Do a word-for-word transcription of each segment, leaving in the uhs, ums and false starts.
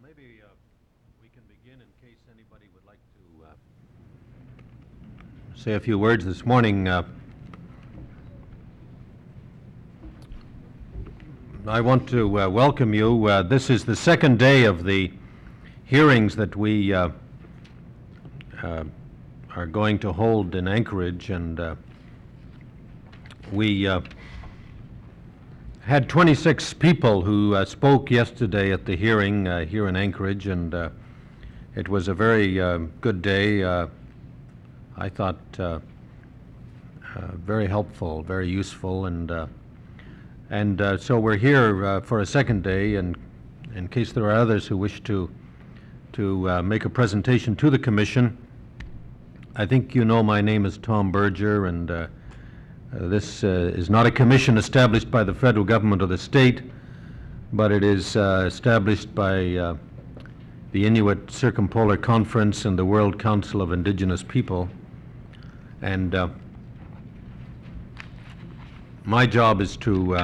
maybe uh, we can begin in case anybody would like to uh, say a few words this morning. Uh, I want to uh, welcome you. Uh, this is the second day of the hearings that we uh, uh, are going to hold in Anchorage, and uh, we uh, had twenty-six people who uh, spoke yesterday at the hearing uh, here in Anchorage, and uh, it was a very uh, good day. Uh, I thought uh, uh, very helpful, very useful, and uh, and uh, so we're here uh, for a second day, and in case there are others who wish to to uh, make a presentation to the Commission. I think you know my name is Tom Berger, and uh, Uh, this uh, is not a commission established by the federal government or the state, but it is uh, established by uh, the Inuit Circumpolar Conference and the World Council of Indigenous People. And uh, my job is to uh,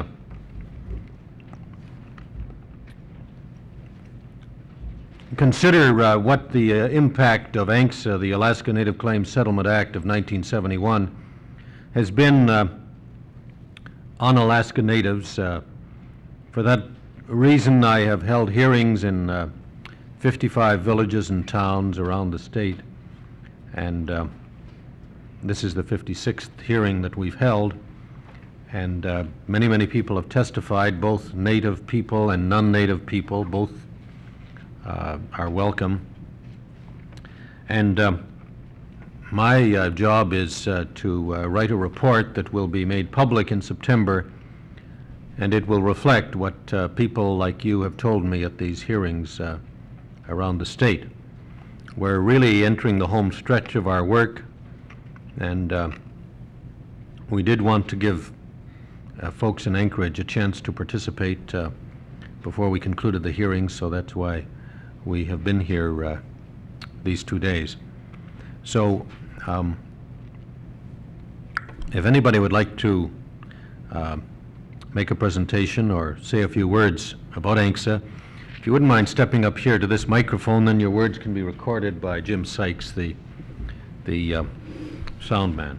consider uh, what the uh, impact of A N C S A, the Alaska Native Claims Settlement Act of nineteen seventy-one, has been uh, on Alaska Natives. Uh, for that reason, I have held hearings in uh, fifty-five villages and towns around the state, and uh, this is the fifty-sixth hearing that we've held, and uh, many, many people have testified, both Native people and non-Native people, both uh, are welcome. And uh, My uh, job is uh, to uh, write a report that will be made public in September, and it will reflect what uh, people like you have told me at these hearings uh, around the state. We're really entering the home stretch of our work, and uh, we did want to give uh, folks in Anchorage a chance to participate uh, before we concluded the hearings, so that's why we have been here uh, these two days. So, um, if anybody would like to uh, make a presentation or say a few words about A N C S A, if you wouldn't mind stepping up here to this microphone, then your words can be recorded by Jim Sykes, the, the uh, sound man.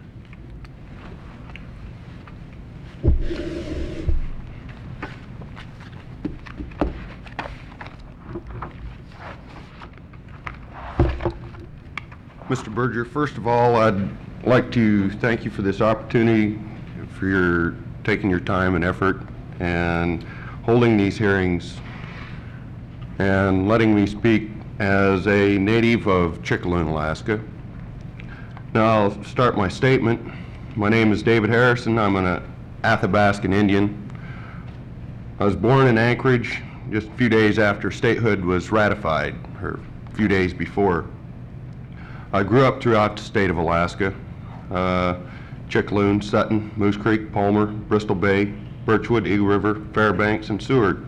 Mister Berger, first of all, I'd like to thank you for this opportunity, for your taking your time and effort and holding these hearings and letting me speak as a native of Chickaloon, Alaska. Now I'll start my statement. My name is David Harrison. I'm an Athabascan Indian. I was born in Anchorage just a few days after statehood was ratified, or a few days before. I grew up throughout the state of Alaska, uh, Chickaloon, Sutton, Moose Creek, Palmer, Bristol Bay, Birchwood, Eagle River, Fairbanks, and Seward.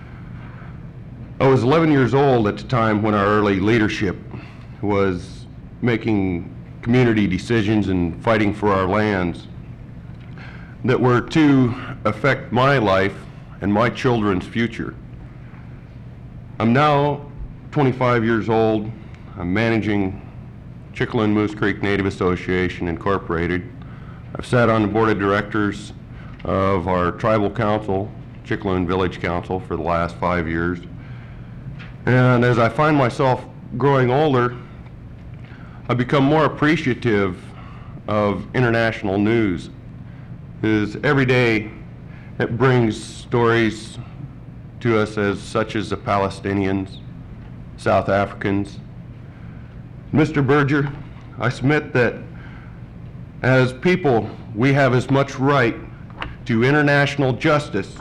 I was eleven years old at the time when our early leadership was making community decisions and fighting for our lands that were to affect my life and my children's future. I'm now twenty-five years old. I'm managing Chickaloon Moose Creek Native Association Incorporated. I've sat on the board of directors of our tribal council, Chickaloon Village Council, for the last five years. And as I find myself growing older, I've become more appreciative of international news. Because every day it brings stories to us as such as the Palestinians, South Africans. Mister Berger, I submit that as people, we have as much right to international justice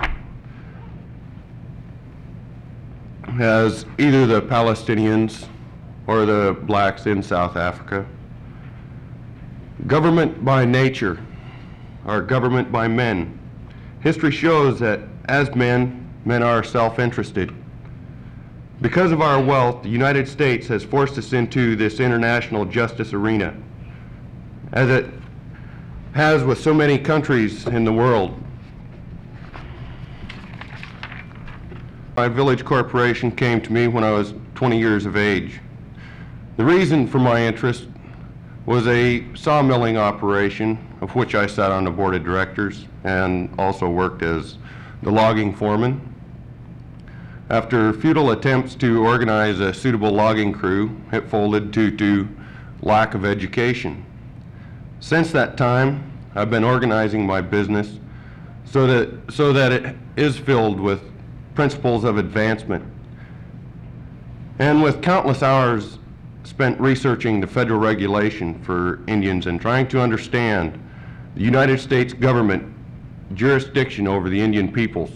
as either the Palestinians or the blacks in South Africa. Government by nature, or government by men. History shows that as men, men are self-interested. Because of our wealth, the United States has forced us into this international justice arena, as it has with so many countries in the world. My village corporation came to me when I was twenty years of age. The reason for my interest was a sawmilling operation of which I sat on the board of directors and also worked as the logging foreman. After futile attempts to organize a suitable logging crew, it folded due to lack of education. Since that time, I've been organizing my business so that, so that it is filled with principles of advancement. And with countless hours spent researching the federal regulation for Indians and trying to understand the United States government jurisdiction over the Indian peoples.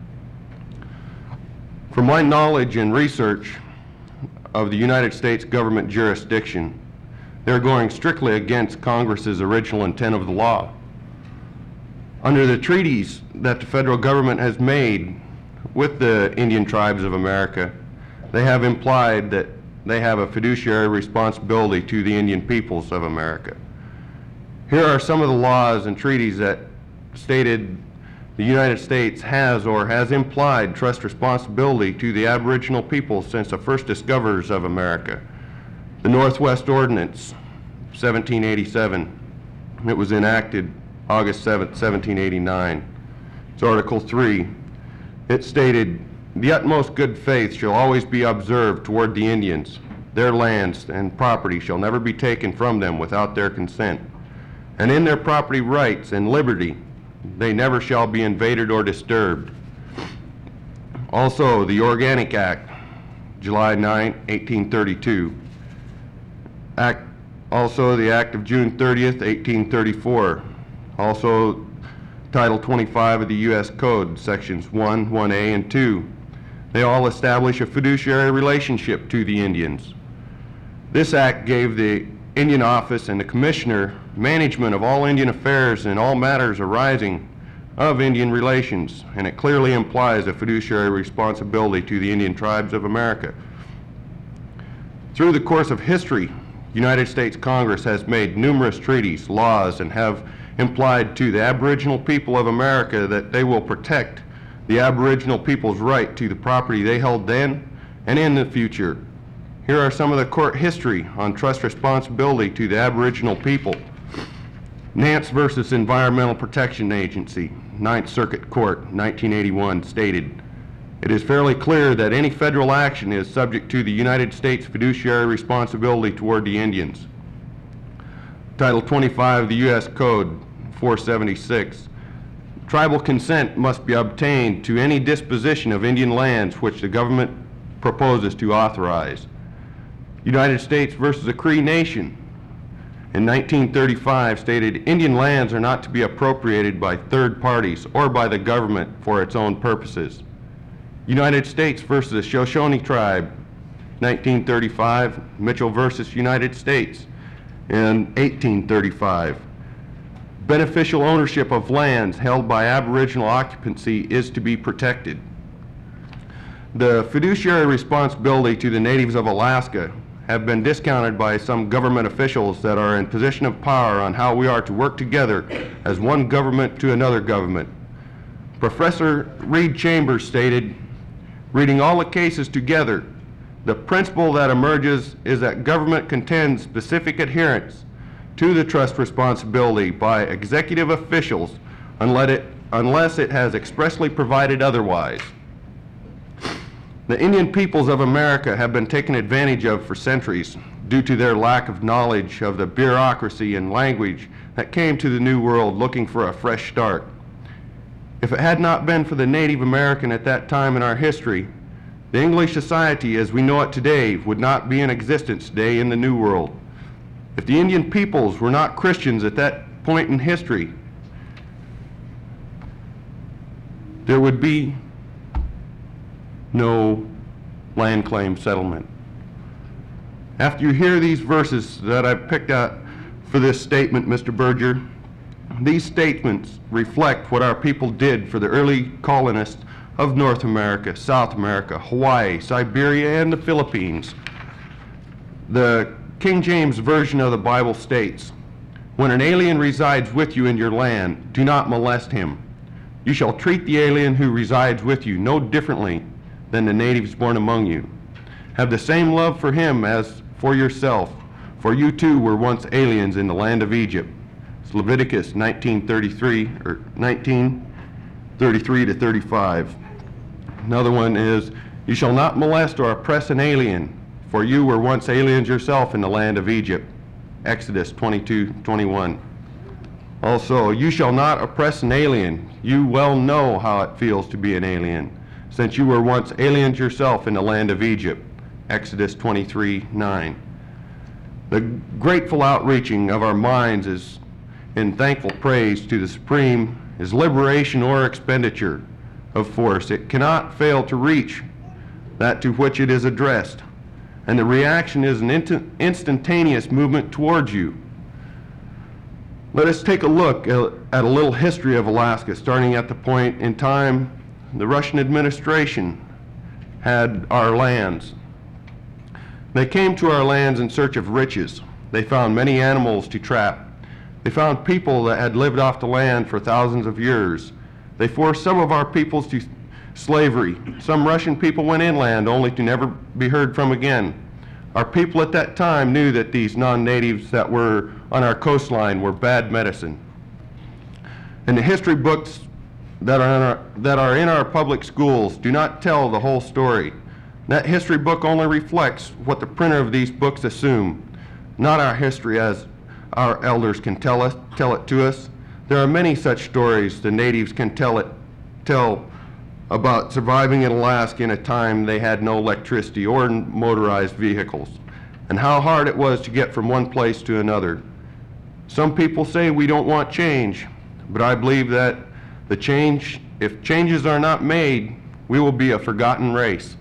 From my knowledge and research of the United States government jurisdiction, they're going strictly against Congress's original intent of the law. Under the treaties that the federal government has made with the Indian tribes of America, they have implied that they have a fiduciary responsibility to the Indian peoples of America. Here are some of the laws and treaties that stated the United States has or has implied trust responsibility to the Aboriginal peoples since the first discoverers of America. The Northwest Ordinance, seventeen eighty-seven. It was enacted August seventh, seventeen eighty-nine. It's Article three. It stated, "The utmost good faith shall always be observed toward the Indians. Their lands and property shall never be taken from them without their consent. And in their property rights and liberty, they never shall be invaded or disturbed." Also, the Organic Act, July ninth, eighteen thirty-two. Act, also the Act of June thirtieth, eighteen thirty-four. Also, Title twenty-five of the U S Code, Sections one, one A, and two. They all establish a fiduciary relationship to the Indians. This act gave the Indian Office and the Commissioner management of all Indian affairs and all matters arising of Indian relations, and it clearly implies a fiduciary responsibility to the Indian tribes of America. Through the course of history, United States Congress has made numerous treaties, laws, and have implied to the Aboriginal people of America that they will protect the Aboriginal people's right to the property they held then and in the future. Here are some of the court history on trust responsibility to the Aboriginal people. Nance versus Environmental Protection Agency, Ninth Circuit Court, nineteen eighty-one, stated, "It is fairly clear that any federal action is subject to the United States fiduciary responsibility toward the Indians." Title twenty-five of the U S Code, four seventy-six. Tribal consent must be obtained to any disposition of Indian lands which the government proposes to authorize. United States versus the Cree Nation in nineteen thirty-five stated, "Indian lands are not to be appropriated by third parties or by the government for its own purposes." United States versus the Shoshone Tribe, nineteen thirty-five, Mitchell versus United States in eighteen thirty-five. Beneficial ownership of lands held by Aboriginal occupancy is to be protected. The fiduciary responsibility to the natives of Alaska have been discounted by some government officials that are in position of power on how we are to work together as one government to another government. Professor Reed Chambers stated, "Reading all the cases together, the principle that emerges is that government contends specific adherence to the trust responsibility by executive officials unless it, unless it has expressly provided otherwise." The Indian peoples of America have been taken advantage of for centuries due to their lack of knowledge of the bureaucracy and language that came to the New World looking for a fresh start. If it had not been for the Native American at that time in our history, the English society as we know it today would not be in existence today in the New World. If the Indian peoples were not Christians at that point in history, there would be no land claim settlement. After you hear these verses that I've picked out for this statement, Mister Berger, these statements reflect what our people did for the early colonists of North America, South America, Hawaii, Siberia, and the Philippines. The King James Version of the Bible states, "When an alien resides with you in your land, do not molest him. You shall treat the alien who resides with you no differently than the natives born among you. Have the same love for him as for yourself, for you too were once aliens in the land of Egypt. It's Leviticus nineteen thirty-three, or nineteen thirty-three to thirty-five. Another one is, you shall not molest or oppress an alien, for you were once aliens yourself in the land of Egypt. Exodus twenty-two twenty-one. Also, you shall not oppress an alien. You well know how it feels to be an alien, since you were once aliens yourself in the land of Egypt. Exodus twenty-three nine. The grateful outreaching of our minds is in thankful praise to the Supreme is liberation or expenditure of force. It cannot fail to reach that to which it is addressed, and the reaction is an inst- instantaneous movement towards you. Let us take a look at a little history of Alaska, starting at the point in time the Russian administration had our lands. They came to our lands in search of riches. They found many animals to trap. They found people that had lived off the land for thousands of years. They forced some of our peoples to slavery. Some Russian people went inland only to never be heard from again. Our people at that time knew that these non-natives that were on our coastline were bad medicine. And the history books that are in our, that are in our public schools do not tell the whole story. That history book only reflects what the printer of these books assume, not our history as our elders can tell us, tell it to us. There are many such stories the natives can tell it, tell about surviving in Alaska in a time they had no electricity or motorized vehicles, and how hard it was to get from one place to another. Some people say we don't want change, but I believe that the change, if changes are not made, we will be a forgotten race.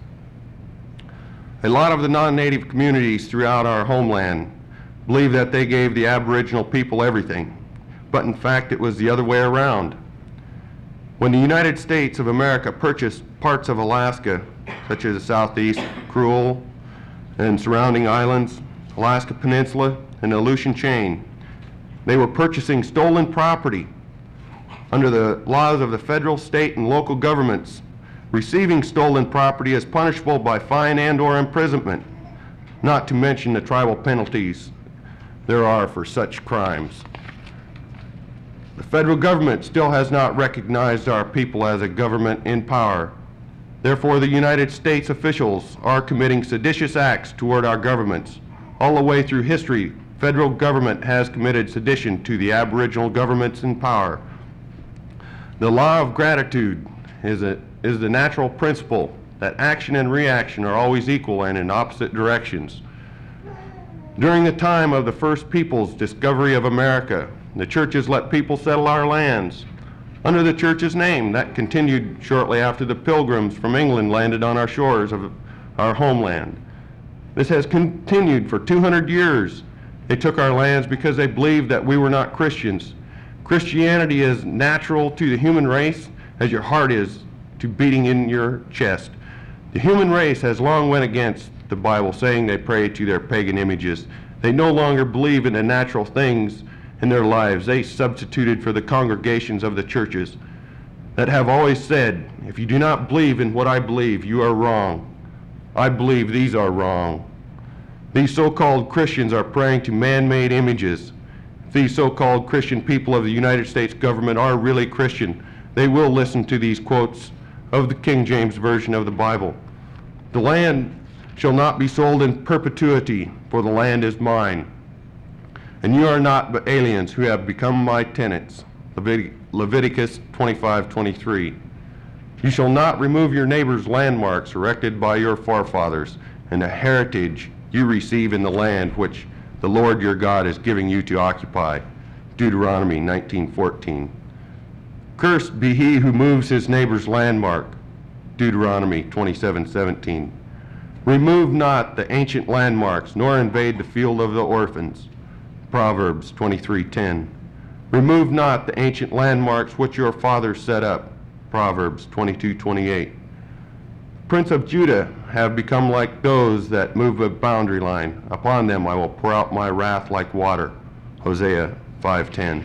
A lot of the non-native communities throughout our homeland believe that they gave the Aboriginal people everything, but in fact it was the other way around. When the United States of America purchased parts of Alaska, such as the Southeast, Cruel, and surrounding islands, Alaska Peninsula, and the Aleutian Chain, they were purchasing stolen property under the laws of the federal, state, and local governments. Receiving stolen property is punishable by fine and or imprisonment, not to mention the tribal penalties there are for such crimes. The federal government still has not recognized our people as a government in power. Therefore, the United States officials are committing seditious acts toward our governments. All the way through history, federal government has committed sedition to the Aboriginal governments in power. The law of gratitude is a is the natural principle that action and reaction are always equal and in opposite directions. During the time of the first people's discovery of America, the churches let people settle our lands under the church's name. That continued shortly after the pilgrims from England landed on our shores of our homeland. This has continued for two hundred years. They took our lands because they believed that we were not Christians. Christianity is natural to the human race as your heart is to beating in your chest. The human race has long went against the Bible, saying they pray to their pagan images. They no longer believe in the natural things in their lives. They substituted for the congregations of the churches that have always said, if you do not believe in what I believe, you are wrong. I believe these are wrong. These so-called Christians are praying to man-made images. If these so-called Christian people of the United States government are really Christian, they will listen to these quotes of the King James Version of the Bible. The land shall not be sold in perpetuity, for the land is mine. And you are not but aliens who have become my tenants. Levit- Leviticus twenty-five twenty-three. You shall not remove your neighbor's landmarks erected by your forefathers, and the heritage you receive in the land which the Lord your God is giving you to occupy. Deuteronomy nineteen fourteen. Cursed be he who moves his neighbor's landmark. Deuteronomy twenty-seven seventeen. Remove not the ancient landmarks, nor invade the field of the orphans. Proverbs twenty-three ten. Remove not the ancient landmarks which your fathers set up. Proverbs twenty-two twenty-eight. Prince of Judah have become like those that move a boundary line. Upon them I will pour out my wrath like water. Hosea five ten.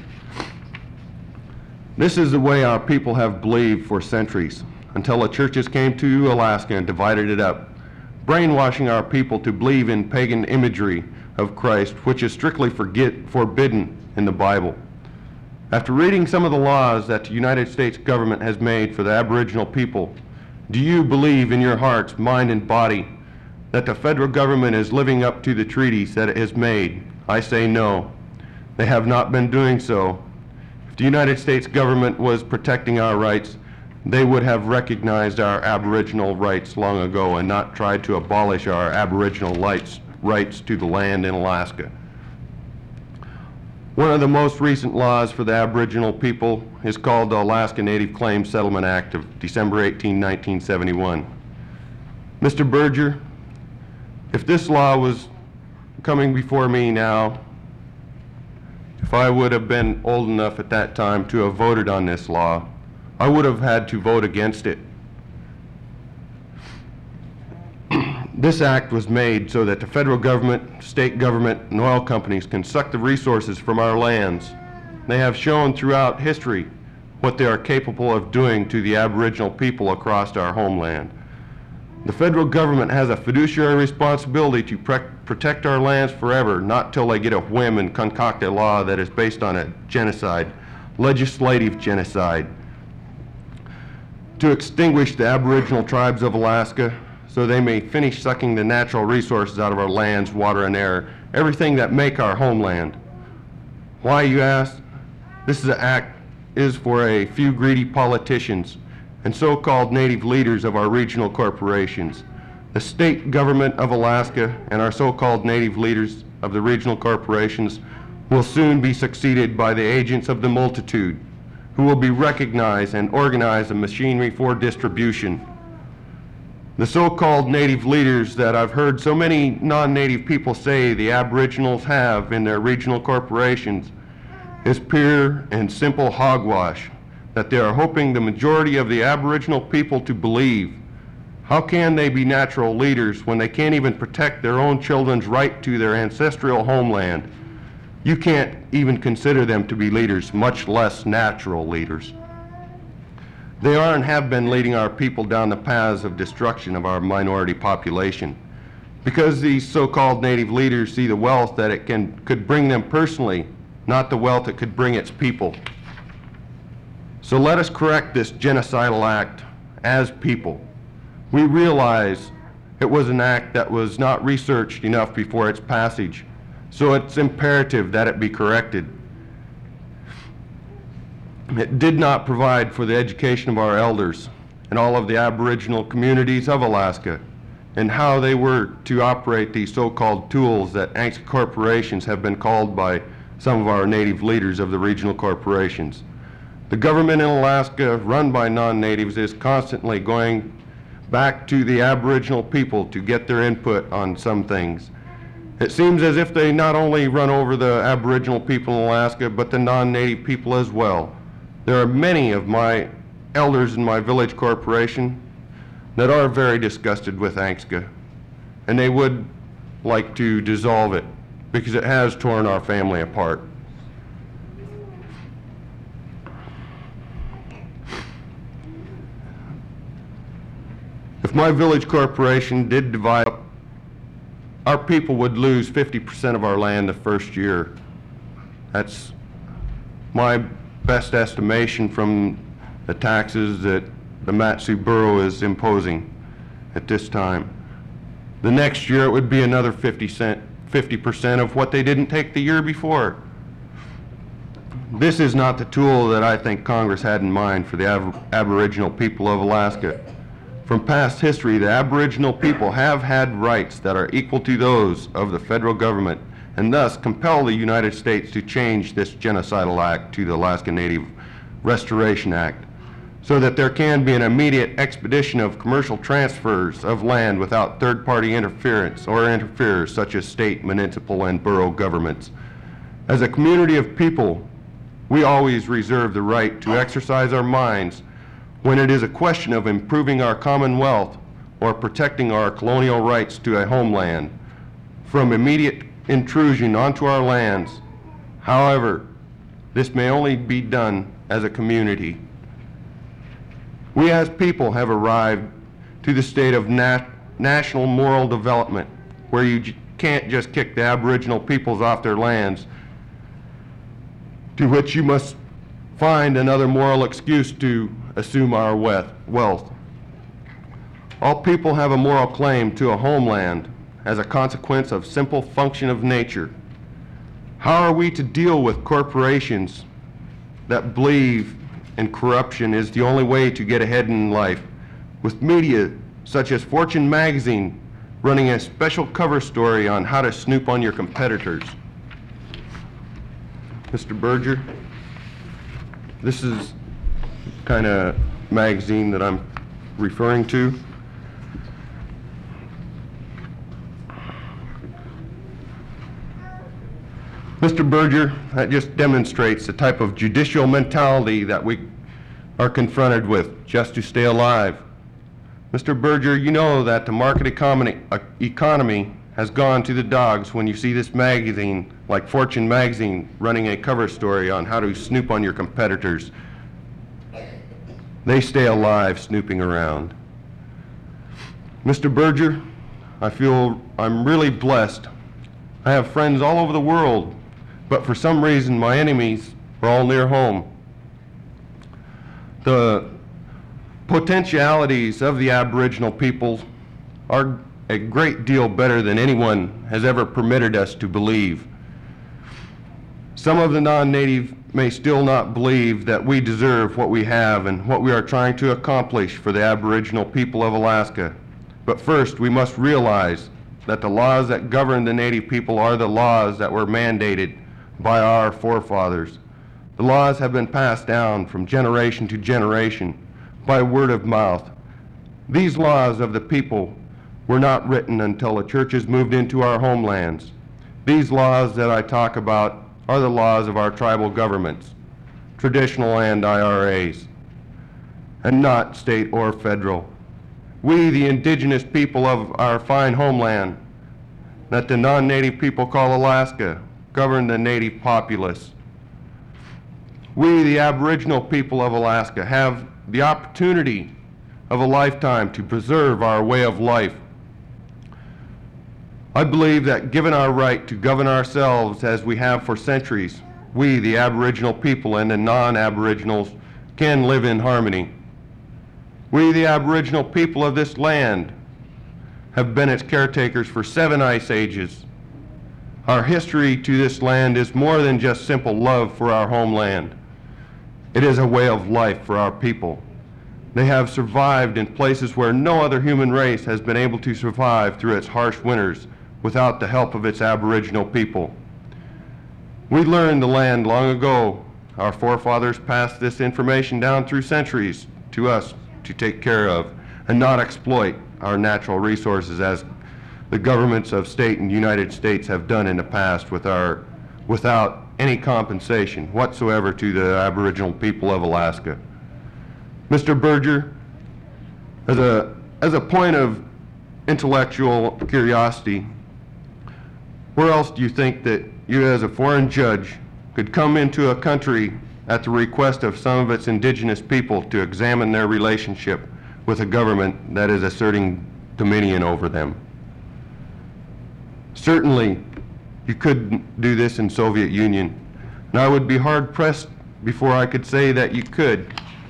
This is the way our people have believed for centuries, until the churches came to Alaska and divided it up, brainwashing our people to believe in pagan imagery of Christ, which is strictly forget, forbidden in the Bible. After reading some of the laws that the United States government has made for the Aboriginal people, do you believe in your hearts, mind, and body that the federal government is living up to the treaties that it has made? I say no. They have not been doing so. If the United States government was protecting our rights, they would have recognized our Aboriginal rights long ago and not tried to abolish our Aboriginal rights, rights to the land in Alaska. One of the most recent laws for the Aboriginal people is called the Alaska Native Claims Settlement Act of December eighteenth, nineteen seventy-one. Mister Berger, if this law was coming before me now, if I would have been old enough at that time to have voted on this law, I would have had to vote against it. This act was made so that the federal government, state government, and oil companies can suck the resources from our lands. They have shown throughout history what they are capable of doing to the Aboriginal people across our homeland. The federal government has a fiduciary responsibility to pre- protect our lands forever, not till they get a whim and concoct a law that is based on a genocide, legislative genocide, to extinguish the Aboriginal tribes of Alaska so they may finish sucking the natural resources out of our lands, water, and air, everything that make our homeland. Why, you ask? This is an act is for a few greedy politicians and so-called native leaders of our regional corporations. The state government of Alaska and our so-called native leaders of the regional corporations will soon be succeeded by the agents of the multitude, who will be recognized and organize a machinery for distribution. The so-called native leaders that I've heard so many non-native people say the Aboriginals have in their regional corporations is pure and simple hogwash that they are hoping the majority of the Aboriginal people to believe. How can they be natural leaders when they can't even protect their own children's right to their ancestral homeland? You can't even consider them to be leaders, much less natural leaders. They are and have been leading our people down the paths of destruction of our minority population. Because these so-called native leaders see the wealth that it can, could bring them personally, not the wealth it could bring its people. So let us correct this genocidal act as people. We realize it was an act that was not researched enough before its passage, so it's imperative that it be corrected. It did not provide for the education of our elders and all of the Aboriginal communities of Alaska and how they were to operate these so-called tools that A N C S corporations have been called by some of our native leaders of the regional corporations. The government in Alaska, run by non-natives, is constantly going back to the Aboriginal people to get their input on some things. It seems as if they not only run over the Aboriginal people in Alaska, but the non-native people as well. There are many of my elders in my village corporation that are very disgusted with A N C S C A, and they would like to dissolve it because it has torn our family apart. If my village corporation did divide up, our people would lose fifty percent of our land the first year. That's my best estimation from the taxes that the Mat-Su Borough is imposing at this time. The next year it would be another fifty percent of what they didn't take the year before. This is not the tool that I think Congress had in mind for the Ab- Aboriginal people of Alaska. From past history, the Aboriginal people have had rights that are equal to those of the federal government, and thus compel the United States to change this genocidal act to the Alaska Native Restoration Act, so that there can be an immediate expedition of commercial transfers of land without third-party interference or interferers such as state, municipal, and borough governments. As a community of people, we always reserve the right to exercise our minds when it is a question of improving our commonwealth or protecting our colonial rights to a homeland from immediate intrusion onto our lands. However, this may only be done as a community. We as people have arrived to the state of nat national moral development, where you j- can't just kick the Aboriginal peoples off their lands, to which you must find another moral excuse to assume our weth- wealth. All people have a moral claim to a homeland as a consequence of simple function of nature. How are we to deal with corporations that believe in corruption is the only way to get ahead in life, with media such as Fortune magazine running a special cover story on how to snoop on your competitors? Mister Berger, this is kind of magazine that I'm referring to. Mister Berger, that just demonstrates the type of judicial mentality that we are confronted with just to stay alive. Mister Berger, you know that the market economy, uh, economy has gone to the dogs when you see this magazine, like Fortune magazine, running a cover story on how to snoop on your competitors. They stay alive snooping around. Mister Berger, I feel I'm really blessed. I have friends all over the world, but for some reason my enemies are all near home. The potentialities of the Aboriginal people are a great deal better than anyone has ever permitted us to believe. Some of the non-native may still not believe that we deserve what we have and what we are trying to accomplish for the Aboriginal people of Alaska. But first, we must realize that the laws that govern the Native people are the laws that were mandated by our forefathers. The laws have been passed down from generation to generation by word of mouth. These laws of the people were not written until the churches moved into our homelands. These laws that I talk about are the laws of our tribal governments, traditional land I R As, and not state or federal. We, the indigenous people of our fine homeland, that the non-native people call Alaska, govern the native populace. We, the Aboriginal people of Alaska, have the opportunity of a lifetime to preserve our way of life. I believe that given our right to govern ourselves as we have for centuries, we, the Aboriginal people and the non-Aboriginals, can live in harmony. We, the Aboriginal people of this land, have been its caretakers for seven ice ages. Our history to this land is more than just simple love for our homeland. It is a way of life for our people. They have survived in places where no other human race has been able to survive through its harsh winters without the help of its Aboriginal people. We learned the land long ago. Our forefathers passed this information down through centuries to us to take care of and not exploit our natural resources as the governments of state and United States have done in the past with our, without any compensation whatsoever to the Aboriginal people of Alaska. Mister Berger, as a, as a point of intellectual curiosity, where else do you think that you as a foreign judge could come into a country at the request of some of its indigenous people to examine their relationship with a government that is asserting dominion over them? Certainly, you couldn't do this in Soviet Union, and I would be hard pressed before I could say that you could.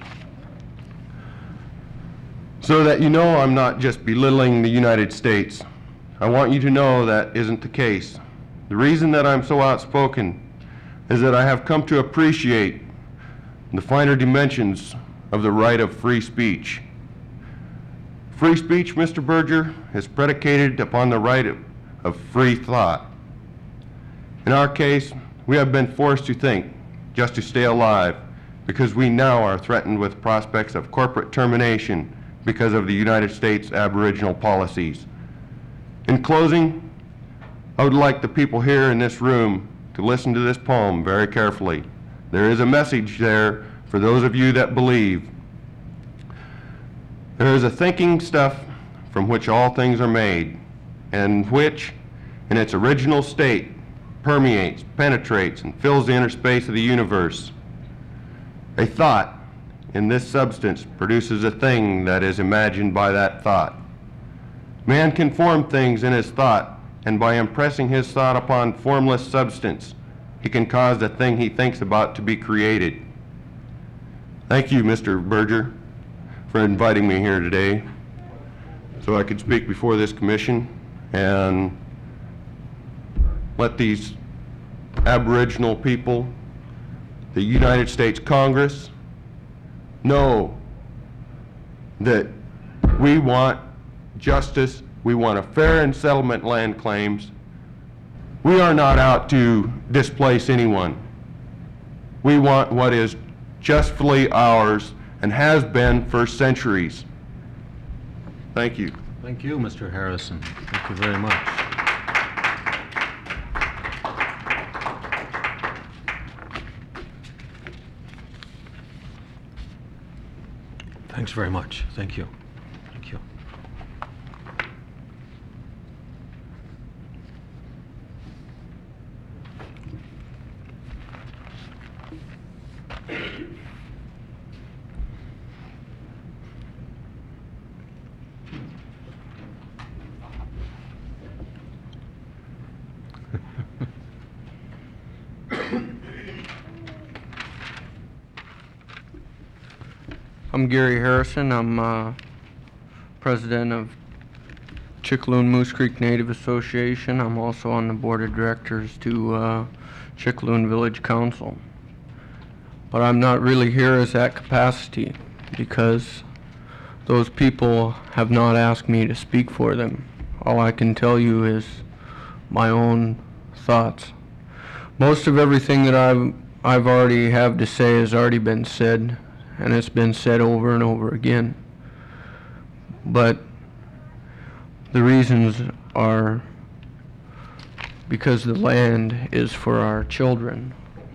So that you know I'm not just belittling the United States. I want you to know that isn't the case. The reason that I'm so outspoken is that I have come to appreciate the finer dimensions of the right of free speech. Free speech, Mister Berger, is predicated upon the right of, of free thought. In our case, we have been forced to think just to stay alive because we now are threatened with prospects of corporate termination because of the United States Aboriginal policies. In closing, I would like the people here in this room to listen to this poem very carefully. There is a message there for those of you that believe. There is a thinking stuff from which all things are made, and which, in its original state, permeates, penetrates, and fills the inner space of the universe. A thought in this substance produces a thing that is imagined by that thought. Man can form things in his thought, and by impressing his thought upon formless substance, he can cause the thing he thinks about to be created. Thank you, Mister Berger, for inviting me here today so I could speak before this commission and let these Aboriginal people, the United States Congress, know that we want justice, we want a fair and settlement land claims. We are not out to displace anyone. We want what is justly ours and has been for centuries. Thank you. Thank you, Mister Harrison. Thank you very much. Thanks very much. Thank you. Thank you. I'm Gary Harrison. I'm uh, president of Chickaloon Moose Creek Native Association. I'm also on the board of directors to uh, Chickaloon Village Council. But I'm not really here as that capacity because those people have not asked me to speak for them. All I can tell you is my own thoughts. Most of everything that I've, I've already have to say has already been said, and it's been said over and over again. But the reasons are because the land is for our children.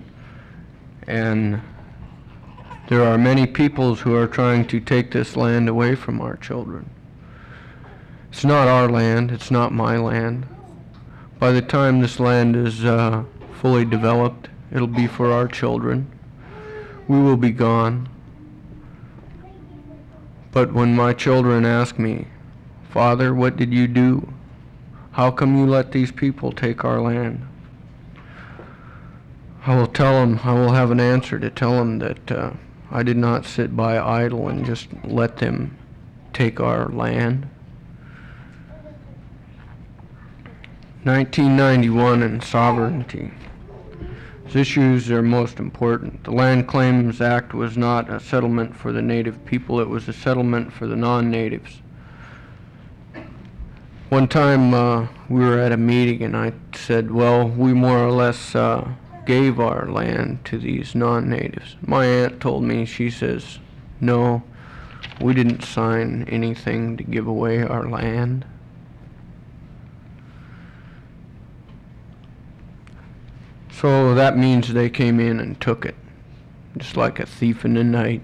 And there are many peoples who are trying to take this land away from our children. It's not our land, it's not my land. By the time this land is uh, fully developed, it'll be for our children. We will be gone. But when my children ask me, "Father, what did you do? How come you let these people take our land?" I will tell them, I will have an answer to tell them that uh, I did not sit by idle and just let them take our land. nineteen ninety-one and sovereignty. These issues are most important. The Land Claims Act was not a settlement for the native people, it was a settlement for the non-natives. One time uh, we were at a meeting and I said, well, we more or less uh, gave our land to these non-natives. My aunt told me, she says, no, we didn't sign anything to give away our land. So that means they came in and took it, just like a thief in the night.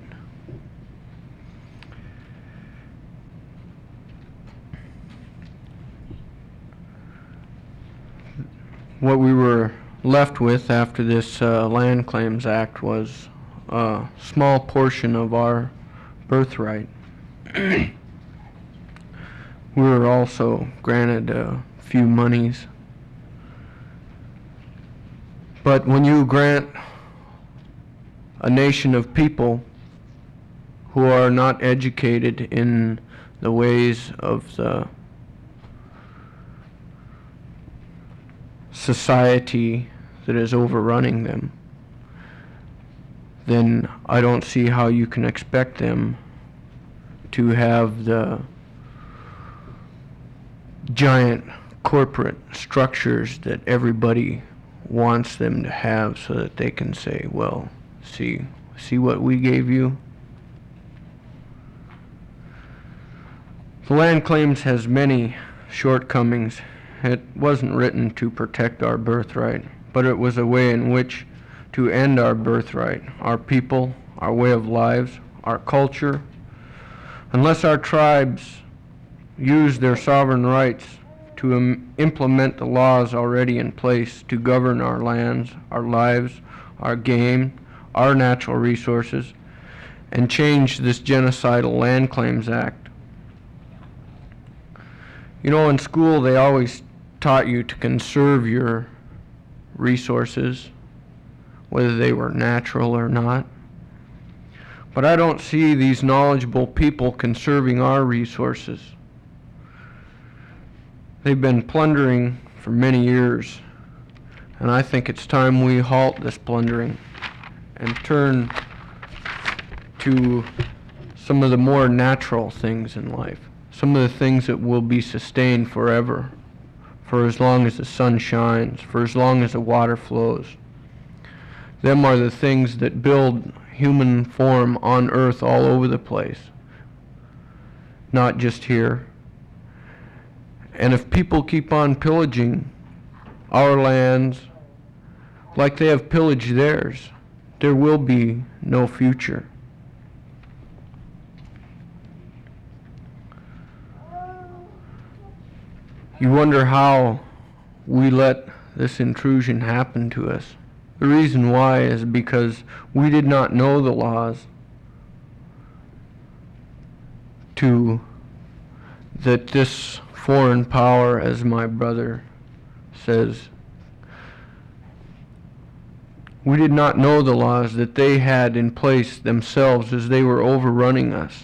What we were left with after this uh, Land Claims Act was a small portion of our birthright. We were also granted a few monies. But when you grant a nation of people who are not educated in the ways of the society that is overrunning them, then I don't see how you can expect them to have the giant corporate structures that everybody wants them to have, so that they can say, well, see, see what we gave you? The Land Claims has many shortcomings. It wasn't written to protect our birthright, but it was a way in which to end our birthright, our people, our way of lives, our culture. Unless our tribes use their sovereign rights to im- implement the laws already in place to govern our lands, our lives, our game, our natural resources, and change this genocidal Land Claims Act, You know, in school they always taught you to conserve your resources, whether they were natural or not. But I don't see these knowledgeable people conserving our resources. They've been plundering for many years, and I think it's time we halt this plundering and turn to some of the more natural things in life, some of the things that will be sustained forever, for as long as the sun shines, for as long as the water flows. Them are the things that build human form on earth all over the place, not just here. And if people keep on pillaging our lands like they have pillaged theirs, there will be no future. You wonder how we let this intrusion happen to us. The reason why is because we did not know the laws to that this foreign power, as my brother says, we did not know the laws that they had in place themselves as they were overrunning us.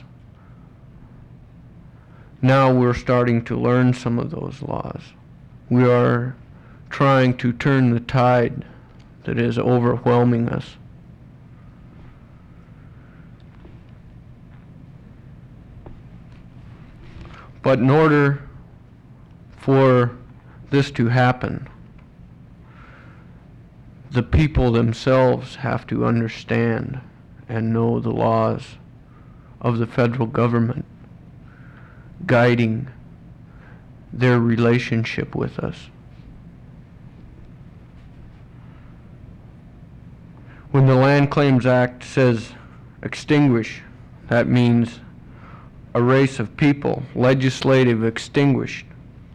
Now we're starting to learn some of those laws. We are trying to turn the tide that is overwhelming us. But in order for this to happen, the people themselves have to understand and know the laws of the federal government guiding their relationship with us. When the Land Claims Act says extinguish, that means a race of people, legislative extinguished.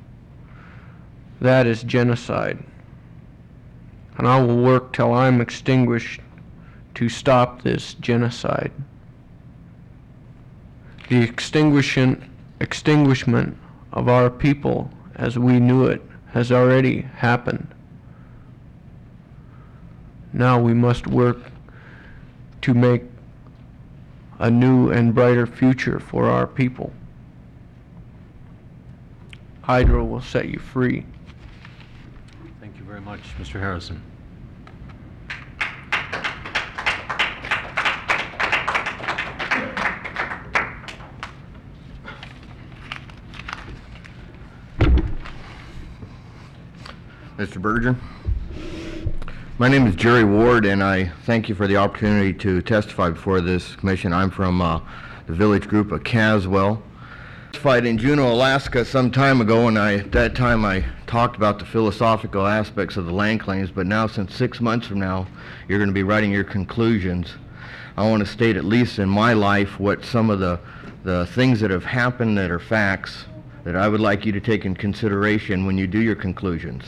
That is genocide. And I will work till I'm extinguished to stop this genocide. The extinguishment, extinguishment of our people as we knew it has already happened. Now we must work to make a new and brighter future for our people. Hydro will set you free. Thank you very much, Mister Harrison. Mister Berger. My name is Jerry Ward, and I thank you for the opportunity to testify before this commission. I'm from uh, the village group of Caswell. I testified in Juneau, Alaska some time ago, and I, at that time I talked about the philosophical aspects of the land claims, but now since six months from now you're going to be writing your conclusions. I want to state, at least in my life, what some of the, the things that have happened that are facts that I would like you to take in consideration when you do your conclusions.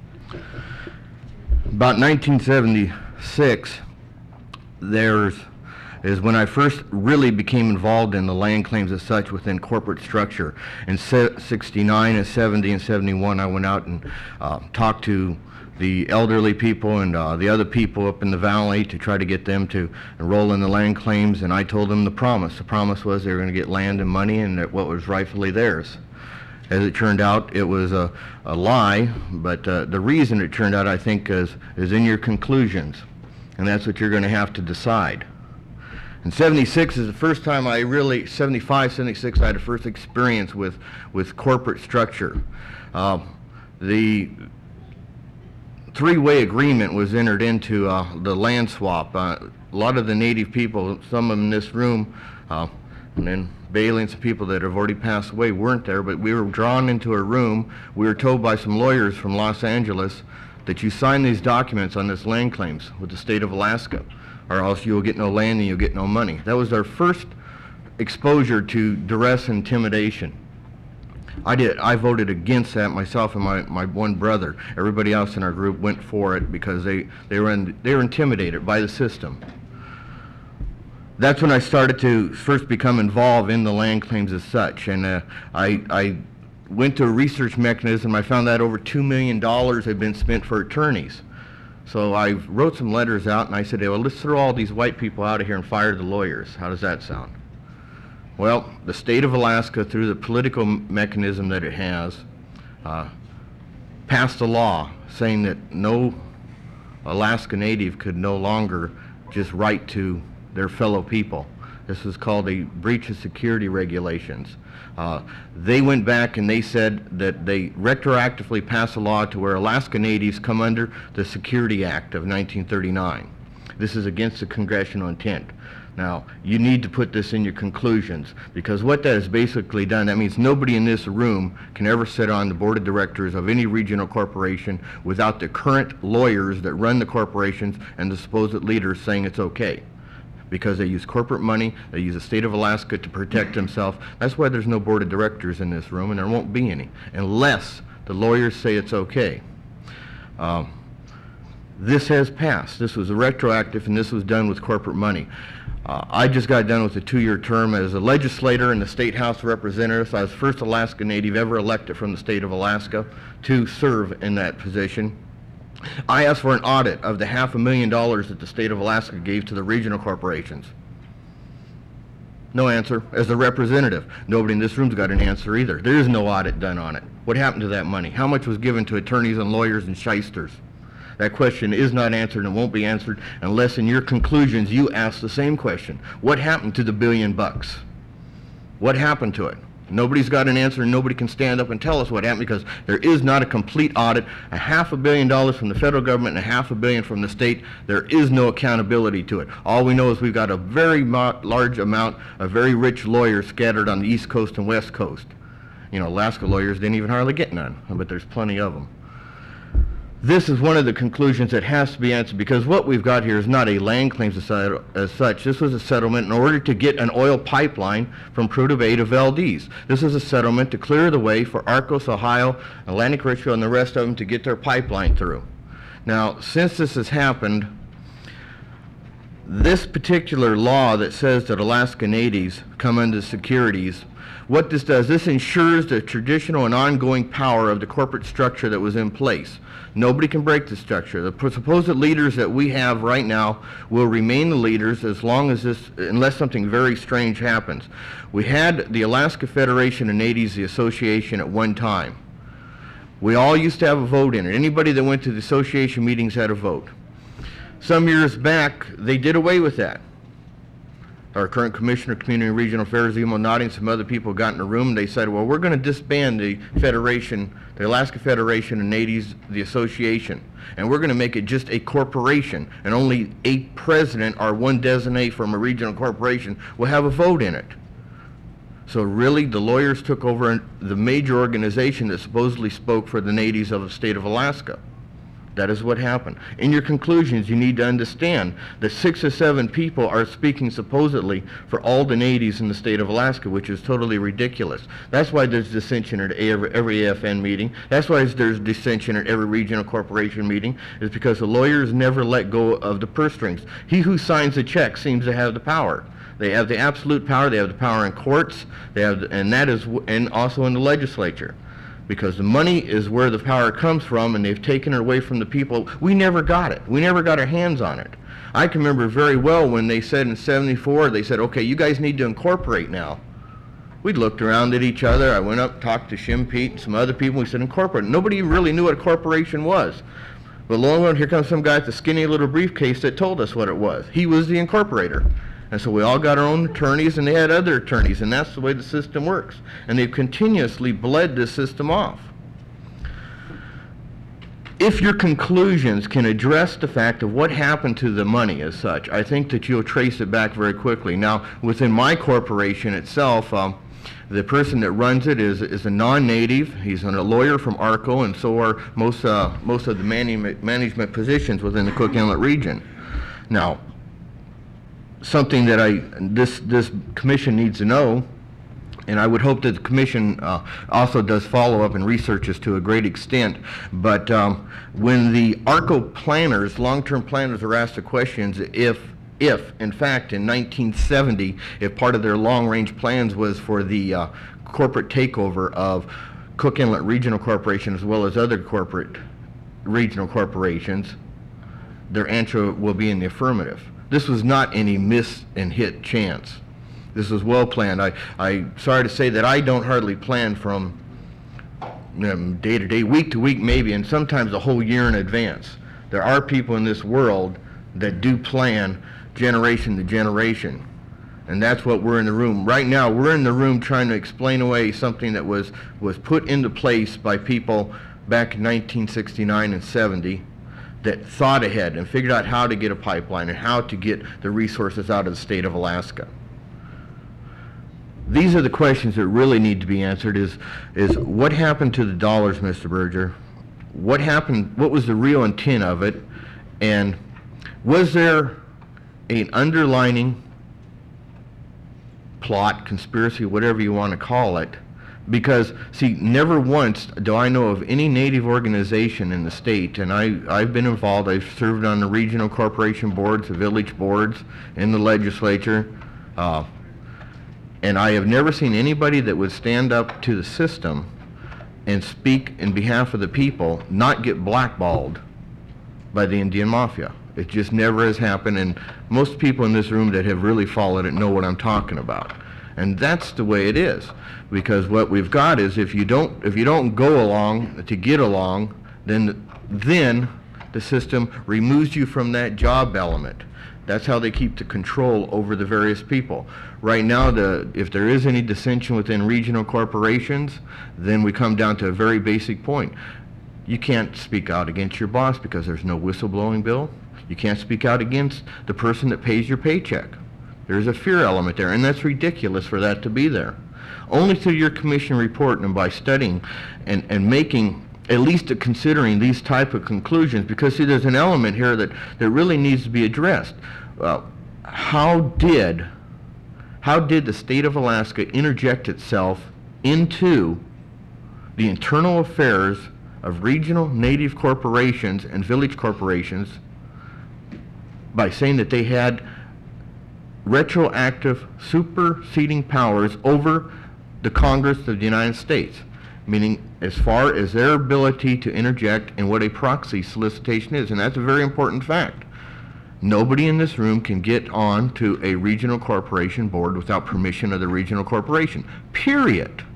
About nineteen seventy-six, there's is when I first really became involved in the land claims as such within corporate structure. In sixty-nine and seventy and seventy-one, I went out and uh, talked to the elderly people and uh, the other people up in the valley to try to get them to enroll in the land claims, and I told them the promise. The promise was they were going to get land and money and that what was rightfully theirs. As it turned out, it was a, a lie, but uh, the reason it turned out, I think, is, is in your conclusions, and that's what you're going to have to decide. In seventy-six is the first time I really, seventy-five, seventy-six, I had a first experience with, with corporate structure. Uh, the three-way agreement was entered into uh, the land swap. Uh, a lot of the native people, some of them in this room, uh, and then Bailey and some people that have already passed away weren't there, but we were drawn into a room. We were told by some lawyers from Los Angeles that you sign these documents on this land claims with the state of Alaska, or else you will get no land and you'll get no money. That was our first exposure to duress and intimidation. I did. I voted against that myself and my, my one brother. Everybody else in our group went for it because they, they, were in, they were intimidated by the system. That's when I started to first become involved in the land claims as such, and uh, I, I went to a research mechanism. I found that over two million dollars had been spent for attorneys. So I wrote some letters out and I said, hey, well, let's throw all these white people out of here and fire the lawyers. How does that sound? Well, the state of Alaska, through the political mechanism that it has, uh, passed a law saying that no Alaska Native could no longer just write to their fellow people. This is called a breach of security regulations. Uh, they went back and they said that they retroactively passed a law to where Alaska Natives come under the Security Act of nineteen thirty-nine. This is against the congressional intent. Now, you need to put this in your conclusions, because what that has basically done, that means nobody in this room can ever sit on the board of directors of any regional corporation without the current lawyers that run the corporations and the supposed leaders saying it's okay. Because they use corporate money, they use the state of Alaska to protect themselves. That's why there's no board of directors in this room, and there won't be any, unless the lawyers say it's okay. Um, this has passed. This was retroactive, and this was done with corporate money. Uh, I just got done with a two-year term as a legislator in the State House of Representatives. I was the first Alaska Native ever elected from the state of Alaska to serve in that position. I asked for an audit of the half a million dollars that the state of Alaska gave to the regional corporations. No answer. As a representative, nobody in this room's got an answer either. There is no audit done on it. What happened to that money? How much was given to attorneys and lawyers and shysters? That question is not answered and won't be answered unless in your conclusions you ask the same question. What happened to the billion bucks? What happened to it? Nobody's got an answer, and nobody can stand up and tell us what happened, because there is not a complete audit. A half a billion dollars from the federal government and a half a billion from the state, there is no accountability to it. All we know is we've got a very mo- large amount of very rich lawyers scattered on the East Coast and West Coast. You know, Alaska lawyers didn't even hardly get none, but there's plenty of them. This is one of the conclusions that has to be answered, because what we've got here is not a land claims society as such. This was a settlement in order to get an oil pipeline from Prudhoe Bay to Valdez. This is a settlement to clear the way for Arcos, Ohio, Atlantic Richfield, and the rest of them to get their pipeline through. Now, since this has happened, this particular law that says that Alaska Natives come under securities, what this does, this ensures the traditional and ongoing power of the corporate structure that was in place. Nobody can break the structure. The supposed leaders that we have right now will remain the leaders as long as this, unless something very strange happens. We had the Alaska Federation of Natives, the association, at one time. We all used to have a vote in it. Anybody that went to the association meetings had a vote. Some years back, they did away with that. Our current Commissioner of Community and Regional Affairs, Emo Notting, some other people got in a room and they said, well, we're going to disband the Federation, the Alaska Federation of Natives, the association, and we're going to make it just a corporation, and only a president or one designate from a regional corporation will have a vote in it. So really, the lawyers took over the major organization that supposedly spoke for the natives of the state of Alaska. That is what happened. In your conclusions, you need to understand that six or seven people are speaking supposedly for all the natives in the state of Alaska, which is totally ridiculous. That's why there's dissension at every, every A F N meeting. That's why there's dissension at every regional corporation meeting, is because the lawyers never let go of the purse strings. He who signs the check seems to have the power. They have the absolute power. They have the power in courts. They have, the, and that is, and also in the legislature. Because the money is where the power comes from, and they've taken it away from the people. We never got it. We never got our hands on it. I can remember very well when they said in seventy-four, they said, okay, you guys need to incorporate now. We looked around at each other. I went up, talked to Shim Pete and some other people. We said, incorporate. Nobody really knew what a corporation was. But lo and behold, here comes some guy with a skinny little briefcase that told us what it was. He was the incorporator. And so we all got our own attorneys, and they had other attorneys, and that's the way the system works. And they've continuously bled this system off. If your conclusions can address the fact of what happened to the money as such, I think that you'll trace it back very quickly. Now, within my corporation itself, um, the person that runs it is, is a non-native. He's a lawyer from Arco, and so are most, uh, most of the management, management positions within the Cook Inlet region. Now, something that I, this, this commission needs to know, and I would hope that the commission uh, also does follow-up and researches to a great extent, but um, when the Arco planners, long-term planners, are asked the questions if, if, in fact, in nineteen seventy, if part of their long-range plans was for the uh, corporate takeover of Cook Inlet Regional Corporation as well as other corporate regional corporations, their answer will be in the affirmative. This was not any miss and hit chance. This was well planned. I, I sorry to say that I don't hardly plan from um, day to day, week to week maybe, and sometimes a whole year in advance. There are people in this world that do plan generation to generation. And that's what we're in the room. Right now, we're in the room trying to explain away something that was, was put into place by people back in nineteen sixty-nine and seventy that thought ahead and figured out how to get a pipeline and how to get the resources out of the state of Alaska. These are the questions that really need to be answered is, is what happened to the dollars, Mister Berger? What happened, what was the real intent of it? And was there an underlining plot, conspiracy, whatever you want to call it? Because, see, never once do I know of any Native organization in the state, and I, I've been involved, I've served on the regional corporation boards, the village boards, in the legislature, uh, and I have never seen anybody that would stand up to the system and speak in behalf of the people, not get blackballed by the Indian Mafia. It just never has happened, and most people in this room that have really followed it know what I'm talking about. And that's the way it is, because what we've got is if you don't if you don't go along to get along, then then the system removes you from that job element. That's how they keep the control over the various people. Right now, the if there is any dissension within regional corporations, then we come down to a very basic point. You can't speak out against your boss because there's no whistleblowing bill. You can't speak out against the person that pays your paycheck. There's a fear element there, and that's ridiculous for that to be there. Only through your commission report and by studying and, and making, at least considering these type of conclusions, because see, there's an element here that, that really needs to be addressed. Uh, how did, how did the state of Alaska interject itself into the internal affairs of regional Native corporations and village corporations by saying that they had retroactive superseding powers over the Congress of the United States, meaning as far as their ability to interject in what a proxy solicitation is, and that's a very important fact. Nobody in this room can get on to a regional corporation board without permission of the regional corporation, period.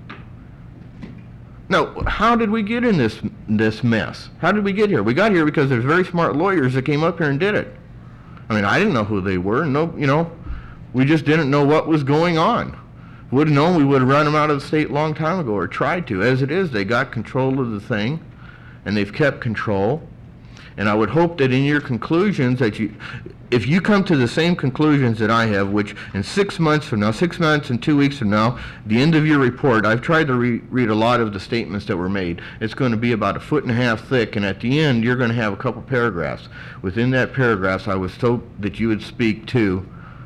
Now, how did we get in this, this mess? How did we get here? We got here because there's very smart lawyers that came up here and did it. I mean, I didn't know who they were. No, you know, we just didn't know what was going on. Would have known, we would have run them out of the state a long time ago, or tried to. As it is, they got control of the thing, and they've kept control. And I would hope that in your conclusions that you, if you come to the same conclusions that I have, which in six months from now, six months and two weeks from now, the end of your report, I've tried to re- read a lot of the statements that were made. It's going to be about a foot and a half thick, and at the end, you're going to have a couple paragraphs. Within that paragraphs, I was told that you would speak to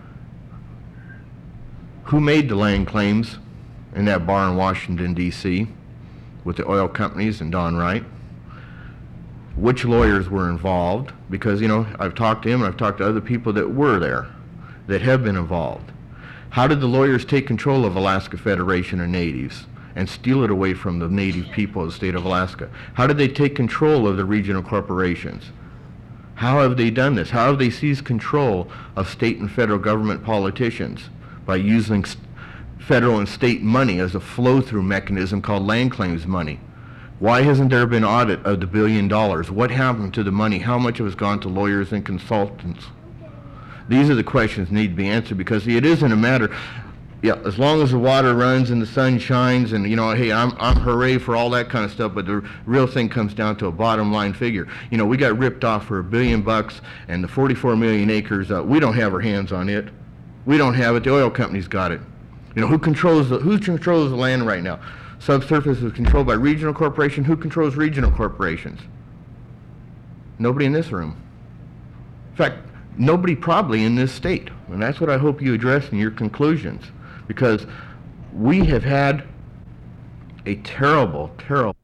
who made the land claims in that bar in Washington, D C with the oil companies and Don Wright. Which lawyers were involved, because, you know, I've talked to him and I've talked to other people that were there, that have been involved. How did the lawyers take control of Alaska Federation of Natives and steal it away from the Native people of the state of Alaska? How did they take control of the regional corporations? How have they done this? How have they seized control of state and federal government politicians by using st- federal and state money as a flow-through mechanism called land claims money? Why hasn't there been audit of the billion dollars? What happened to the money? How much of it has gone to lawyers and consultants? These are the questions that need to be answered, because it isn't a matter, yeah, as long as the water runs and the sun shines and, you know, hey, I'm, I'm hooray for all that kind of stuff, but the real thing comes down to a bottom line figure. You know, we got ripped off for a billion bucks, and the forty-four million acres, uh, we don't have our hands on it. We don't have it, the oil companies got it. You know, who controls the, who controls the land right now? Subsurface is controlled by regional corporation. Who controls regional corporations? Nobody in this room. In fact, nobody probably in this state. And that's what I hope you address in your conclusions, because we have had a terrible, terrible